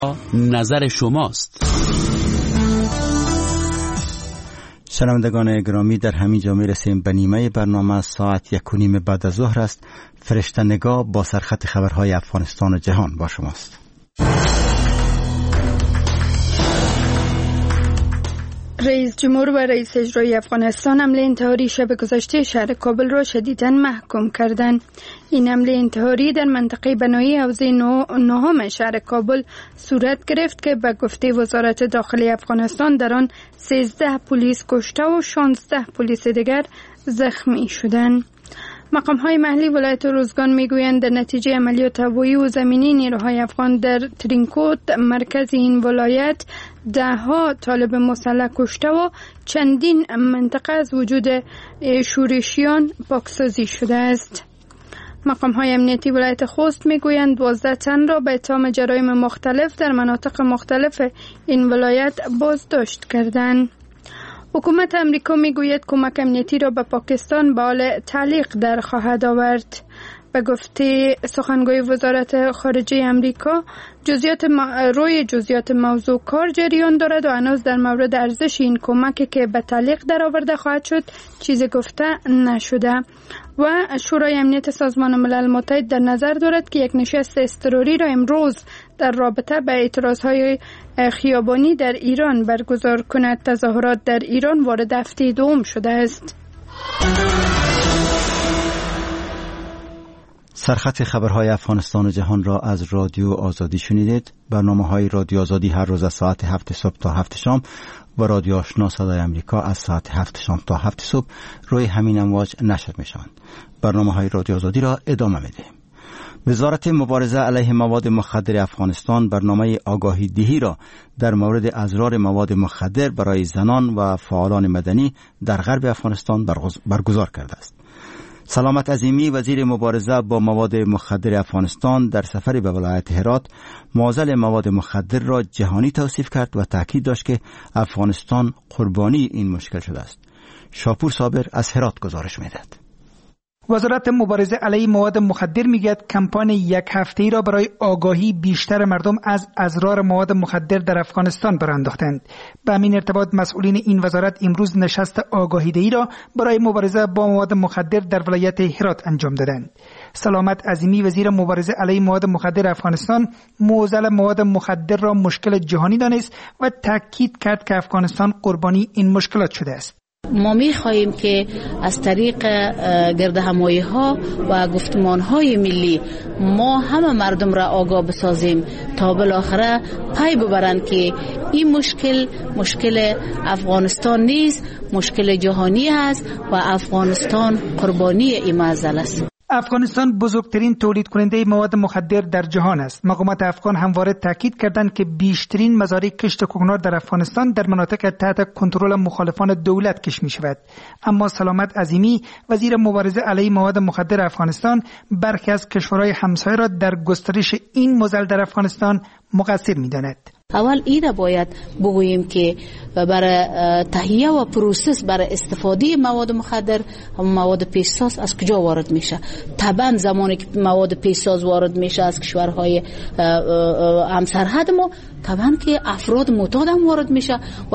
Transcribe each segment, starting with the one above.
نظر شماست. شنوندگان گرامی، در همین جا میرسیم به نیمه برنامه. ساعت 1:30 بعد از ظهر است. فرشته نگاه با سرخط خبرهای افغانستان و جهان با شماست. رئیس جمهور و رئیس اجرایی افغانستان حمله انتحاری شب گذشته شهر کابل را شدیداً محکوم کردند. این حمله انتحاری در منطقه بنایی حوزه 9 شهر کابل صورت گرفت که به گفته وزارت داخلی افغانستان در آن 13 پلیس کشته و 16 پلیس دیگر زخمی شدند. مقام‌های محلی ولایت روزگان میگویند در نتیجه عملیات هوایی و زمینی نیروهای افغان در ترینکوت مرکز این ولایت 10 طالب مسلح کشته و چندین منطقه از وجود شورشیان پاکسازی شده است. مقام‌های امنیتی ولایت خوست میگویند 12 تن را به اتهام جرایم مختلف در مناطق مختلف این ولایت بازداشت کردند. حکومت امریکا میگوید کمک امنیتی را به پاکستان به حال تعلیق در خواهد آورد. به گفته سخنگوی وزارت خارجه امریکا، جزئیات موضوع کار جریان دارد و هنوز در مورد ارزش این کمکی که به تعلیق در آورده خواهد شد چیزی گفته نشده. و شورای امنیت سازمان ملل متحد در نظر دارد که یک نشست اضطراری را امروز در رابطه به اعتراضهای خیابانی در ایران برگزار کند. تظاهرات در ایران وارد هفته دوم شده است. سرخط خبرهای افغانستان و جهان را از رادیو آزادی شنیدید. برنامه‌های رادیو آزادی هر روز از ساعت 7 صبح تا 7 شام و رادیو آشنا صدای امریکا از ساعت 7 شام تا 7 صبح روی همین امواج نشر می‌شوند. برنامه‌های رادیو آزادی را ادامه می‌دهیم. وزارت مبارزه علیه مواد مخدر افغانستان برنامه آگاهی دهی را در مورد اضرار مواد مخدر برای زنان و فعالان مدنی در غرب افغانستان برگزار کرده است. سلامت عظیمی وزیر مبارزه با مواد مخدر افغانستان در سفری به ولایت هرات معضل مواد مخدر را جهانی توصیف کرد و تاکید داشت که افغانستان قربانی این مشکل شده است. شاپور صابر از هرات گزارش می‌دهد. وزارت مبارزه علیه مواد مخدر میگوید کمپین یک هفته‌ای را برای آگاهی بیشتر مردم از اضرار مواد مخدر در افغانستان برانداختند. به همین ارتباط مسئولین این وزارت امروز نشست آگاهی‌دهی را برای مبارزه با مواد مخدر در ولایت هرات انجام دادند. سلامت عظیمی وزیر مبارزه علیه مواد مخدر افغانستان معضل مواد مخدر را مشکل جهانی دانست و تاکید کرد که افغانستان قربانی این مشکلات شده است. ما می‌خواهیم که از طریق گردهمایی‌ها و گفتمان‌های ملی ما همه مردم را آگاه بسازیم تا بالاخره پی ببرند که این مشکل افغانستان نیست، مشکل جهانی است و افغانستان قربانی این معضل است. افغانستان بزرگترین تولید کننده مواد مخدر در جهان است. مقامات افغان همواره تاکید کردند که بیشترین مزارع کشت کوکنار در افغانستان در مناطق تحت کنترل مخالفان دولت کشت می شود. اما سلامت عظیمی وزیر مبارزه علیه مواد مخدر افغانستان برخی از کشورهای همسایه را در گسترش این معضل در افغانستان مقصر می داند. اول ایره باید بگوییم که برای تهیه و پروسس برای استفاده مواد مخدر مواد پیشساز از کجا وارد میشه. طبعا زمانی که مواد پیشساز وارد میشه از کشورهای همسرحد ما طبعا که افراد معتاد هم وارد میشه و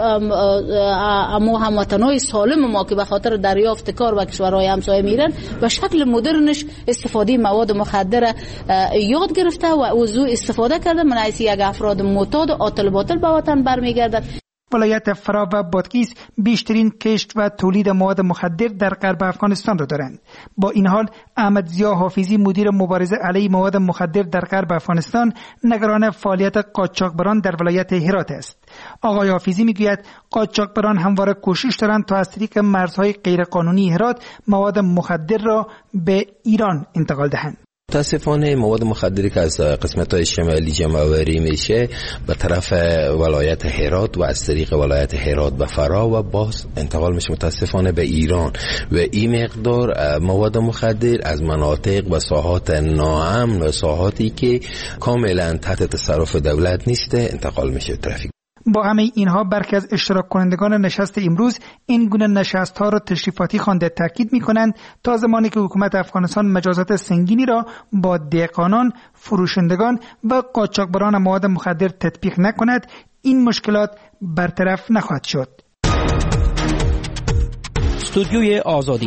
اما هموطنای سالم ما که به خاطر دریافت کار و کشورهای همسایه میرن و شکل مدرنش استفاده مواد مخدر یاد گرفته و اوضاع استفاده کرده من از یک افراد معتاد و عاطل باطل به وطن برمیگردد. ولایت فرا و بادغیس بیشترین کشت و تولید مواد مخدر در غرب افغانستان را دارند. با این حال احمد ضیا حافظی مدیر مبارزه علیه مواد مخدر در غرب افغانستان نگران فعالیت قاچاقبران در ولایت هرات است. آقای حافظی میگوید قاچاقبران همواره کوشش دارند تا از طریق مرزهای غیرقانونی هرات مواد مخدر را به ایران انتقال دهند. متاسفانه مواد مخدری که از قسمت‌های شمالی جمع‌آوری میشه به طرف ولایت هرات و از طریق ولایت هرات به فرا و باز انتقال میشه متاسفانه به ایران و این مقدار مواد مخدر از مناطق و ساحات ناامن و ساحاتی که کاملا تحت تصرف دولت نیسته انتقال میشه ترافیک. با همه اینها برخی از اشتراک کنندگان نشست امروز این گونه نشست ها را تشریفاتی خوانده تاکید می‌کنند تا زمانی که حکومت افغانستان مجازات سنگینی را با دهقانان، فروشندگان و قاچاقبران مواد مخدر تطبیق نکند این مشکلات برطرف نخواهد شد. استودیوی آزادی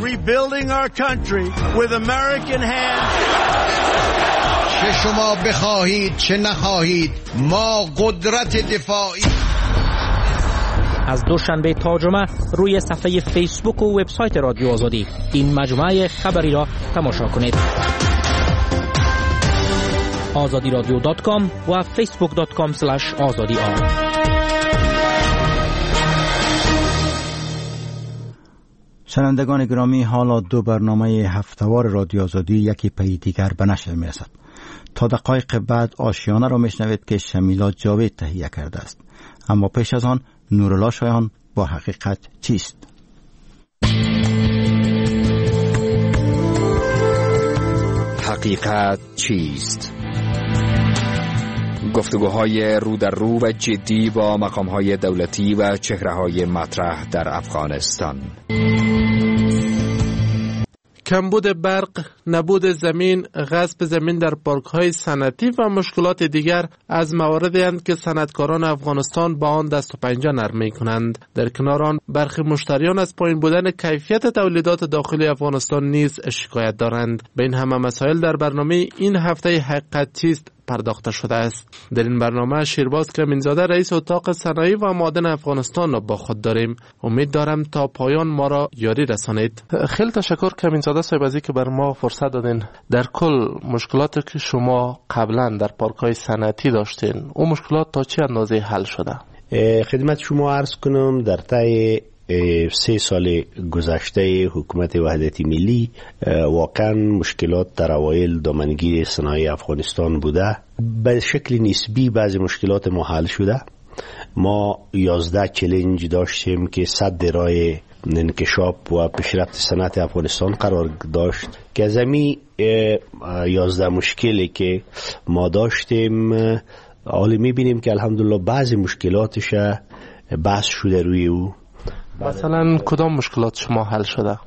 چه شما بخواهید چه نخواهید ما قدرت دفاعی. از دوشنبه تا جمعه روی صفحه فیسبوک و وبسایت رادیو آزادی این مجموعه خبری را تماشا کنید. azadiradio.com و facebook.com/azadi. شنوندگان گرامی، حالا دو برنامه هفته‌وار رادیو آزادی یکی پی دیگر به نشر می‌رسد. تا دقایق بعد آشیانه را میشنوید که شمیلا جاوید تهیه کرده است. اما پیش از آن نورالله شایان با حقیقت چیست؟ حقیقت چیست؟ گفتگوهای رو در رو و جدی با مقام‌های دولتی و چهره‌های مطرح در افغانستان. کمبود برق، نبود زمین، غصب زمین در پارک‌های صنعتی و مشکلات دیگر از مواردی اند که صنعتکاران افغانستان با آن دست و پنجه نرم می‌کنند. در کنار آن برخی مشتریان از پایین بودن کیفیت تولیدات داخلی افغانستان نیز شکایت دارند. به این همه مسائل در برنامه این هفته حقیقت چیست پرداخته شده است. در این برنامه شیرباز کمینزاده رئیس اتاق صنایع و معادن افغانستان را با خود داریم. امید دارم تا پایان ما را یاری رسانید. خیلی تشکر کمینزاده صاحب از اینکه بر ما فرصت دادین. در کل مشکلاتی که شما قبلا در پارک‌های صنعتی داشتین، اون مشکلات تا چه اندازه حل شده؟ خدمت شما عرض کنم در طی 3 سال گذشته حکومت وحدت ملی واقعا مشکلات در اوایل دامنگیر صنایع افغانستان بوده. به شکل نسبی بعضی مشکلات ما حل شده. ما 11 چالش داشتیم که صد راه انکشاف و پیشرفت صنعت افغانستان قرار داشت که از همین 11 مشکلی که ما داشتیم حالا میبینیم که الحمدلله بعضی مشکلاتش بحث شده روی او. مثلا کدام مشکلات شما حل شده؟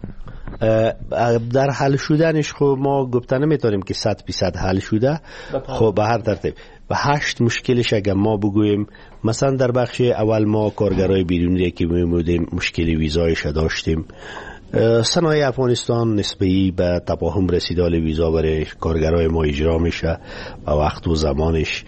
در حل شدنش خب ما گفته نمیتونیم که 100% حل شده. خب به هر ترتیب و 8 مشکلش اگر ما بگوییم، مثلا در بخش اول ما کارگرای بیرونی که میمودیم مشکل ویزایش داشتیم. صنایع افغانستان نسبی به تفاهم رسیدال ویزا برای کارگرای ما اجرا میشه و وقت و زمانش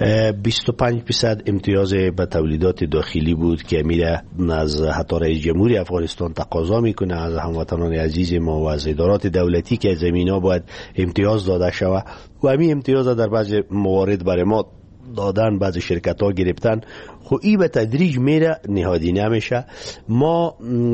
25% امتیاز به تولیدات داخلی بود که میره از حتی رئیس جمهوری افغانستان تقاضا میکنه از هموطنان عزیز ما و از ادارات دولتی که زمینا باید امتیاز داده شود و همین امتیاز در بعض موارد برای ما دادن، بعض شرکت ها گرفتن. خب این به تدریج میره نهادی نمیشه. ما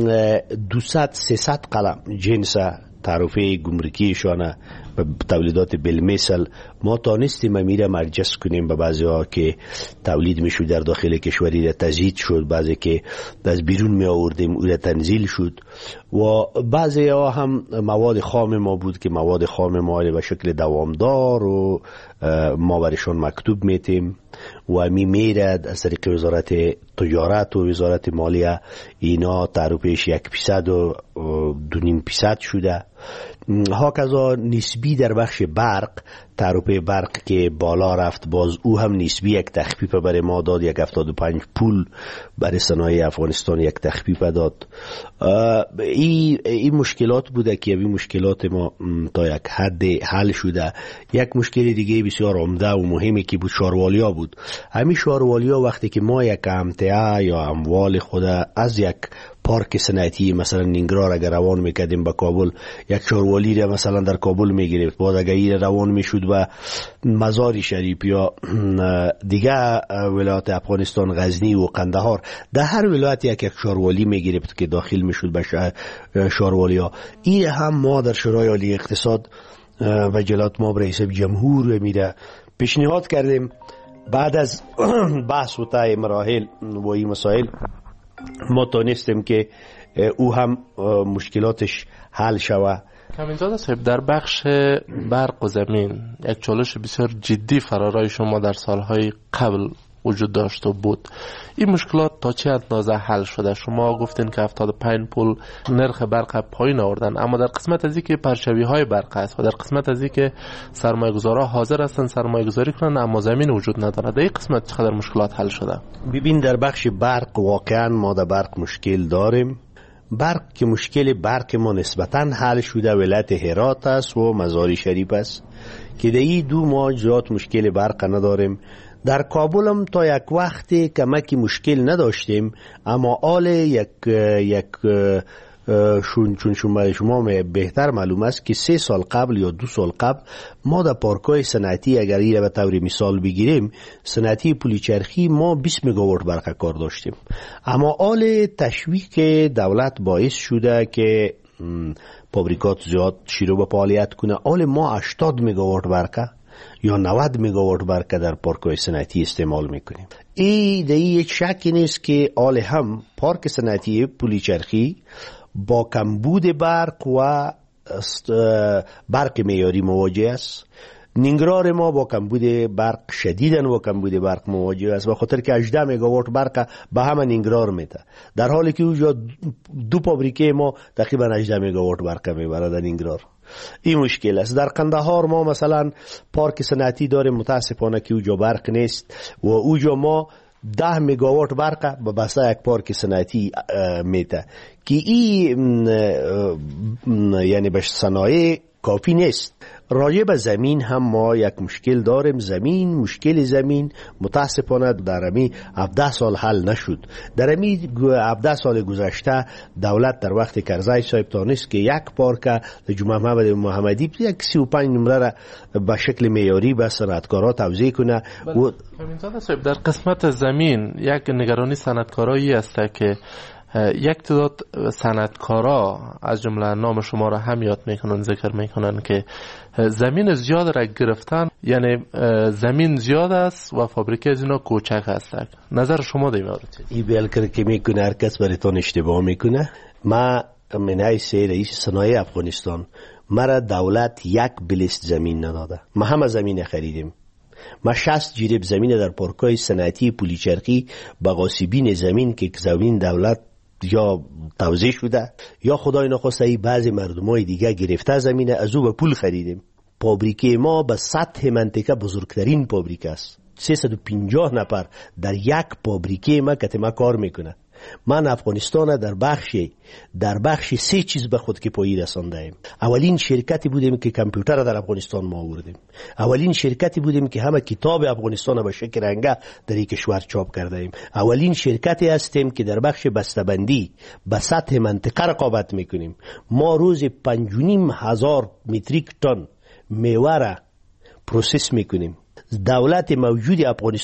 200-300 قلم جنس تعرفه گمرکیشانه به تولیدات بالمثل ما تانستیم میره مرجس کنیم به بعضی ها که تولید میشود در داخل کشوری تزیید شد، بعضی که از بیرون می آوردیم او تنزیل شد و بعضی ها هم مواد خام ما بود که مواد خام ما به شکل دوامدار و ما برشون مکتوب میتیم و میره از طریق وزارت تجارت و وزارت مالیه اینا تعرفهش 1% و 2.5% شده. هاکذا نسبی در بخش برق، تعرفه برق که بالا رفت باز او هم نسبی یک تخفیف برای ما داد، 1.75 پول برای صنایع افغانستان یک تخفیف داد. این مشکلات بوده که این مشکلات ما تا یک حد حل شده. یک مشکل دیگه بسیار عمده و مهمی که بود شاروالیا بود. همین شاروالیا وقتی که ما یک امتعه یا اموال خود از یک پارک صنعتی مثلا نینگرار اگر روان میکردیم به کابل، یک شاروالی را مثلا در کابل میگرفت، بعد اگر این روان میشد و مزار شریف یا دیگه ولایت افغانستان غزنی و قندهار، در هر ولایت یک شاروالی میگرفت که داخل میشد به شاروالی ها. این هم ما در شورای عالی اقتصاد و جلات ما رئیس جمهور میره پیشنهاد کردیم. بعد از بحث و طی مراحل و این مسائل ما تونستیم که او هم مشکلاتش حل شود. کمینزاده صاحب، در بخش برق و زمین یک چالش بسیار جدی فرارای شما در سالهای قبل وجود داشت و بود. این مشکلات تا چه اندازه حل شده؟ شما گفتین که 75 پول نرخ برق پایین آوردن، اما در قسمت از اینکه پرچوی های برق است و در قسمت از اینکه سرمایه‌گذارا حاضر هستن سرمایه گذاری کنن اما زمین وجود نداره، در این قسمت چقدر مشکلات حل شده؟ ببین در بخش برق واقعا ما در برق مشکل داریم. برق که مشکل برق ما نسبتاً حل شده ولایت هرات است و مزار شریف است که در این دو ما زیاد مشکل برق نداریم. در کابل هم تا یک وقتی کمکی مشکل نداشتیم، اما آل یک چون شما بهتر معلوم است که 3 سال قبل یا 2 سال قبل ما در پارکای صنعتی اگر این به طور مثال بگیریم صنعتی پولیچرخی ما 20 مگاوات برق کار داشتیم، اما آل تشویق دولت باعث شده که فابریکات زیاد شروع به فعالیت کنه. آل ما 80 مگاوات برق یا 90 مگاوات برق در پارک‌های صنعتی استعمال میکنیم. این یک شکی نیست که آل هم پارک صنعتی پولیچرخی با کمبود برق و برق معیاری مواجه است. نینگرار ما با کمبود برق شدیداً با کمبود برق مواجه است، به خاطر که 18 مگاوات برق به همه نینگرار میده، در حالی که اونجا 2 فابریکه ما تقریبا 18 مگاوات برق میبره در نینگرار. این مشکل است. در قندهار ما مثلا پارک صنعتی داریم، متاسفانه که اونجا برق نیست و اونجا ما 10 مگاوات برق به بسته یک پارک صنعتی میده که این یعنی به صنایع کافی نیست. راجع به زمین هم ما یک مشکل داریم. مشکل زمین متاسفانه در امی 17 سال حل نشد. در امی 17 سال گذشته دولت در وقت کرزی صاحب تانست که یک پارک جمعه محمدی یک 35 نمره را به شکل معیاری به صنعتکارا توزیع کنه. همینطور صاحب در قسمت زمین یک نگرانی صنعتکارایی است که یک تعداد صنعتکارا از جمله نام شما را هم یاد میکنن، ذکر میکنن که زمین زیاد را گرفتن، یعنی زمین زیاد است و فابریکه از اینا کوچک هست. نظر شما در این مورد چیست؟ این بیلکر که میکنه هر کس برایتان اشتباه میکنه. ما من حیث رئیس صنایع افغانستان مرا دولت یک بلیست زمین نداده. ما همه زمین خریدیم. ما 60 جریب زمین در پارکای صنعتی پولیچرخی به غاصبین زمین که زمین دولت یا توزیع شده یا خدای نخواسته بعضی مردمای دیگه گرفته زمین از او به پول خریدیم. فابریکه ما به سطح منطقه بزرگترین فابریکه است. 350 نفر در یک فابریکه ما که کار میکنه. من افغانستان در بخش 3 چیز به خود کفایی رسانده ایم. اولین شرکتی بودیم که کامپیوتر در افغانستان ما آوردیم. اولین شرکتی بودیم که همه کتاب افغانستان به شکل رنگه در این کشور چاپ کرده ایم. اولین شرکتی هستیم که در بخش بسته‌بندی به سطح منطقه رقابت میکنیم. ما روز 5,500 متریک تن میوه را پروسس میکنیم. دولت موجود افغانستان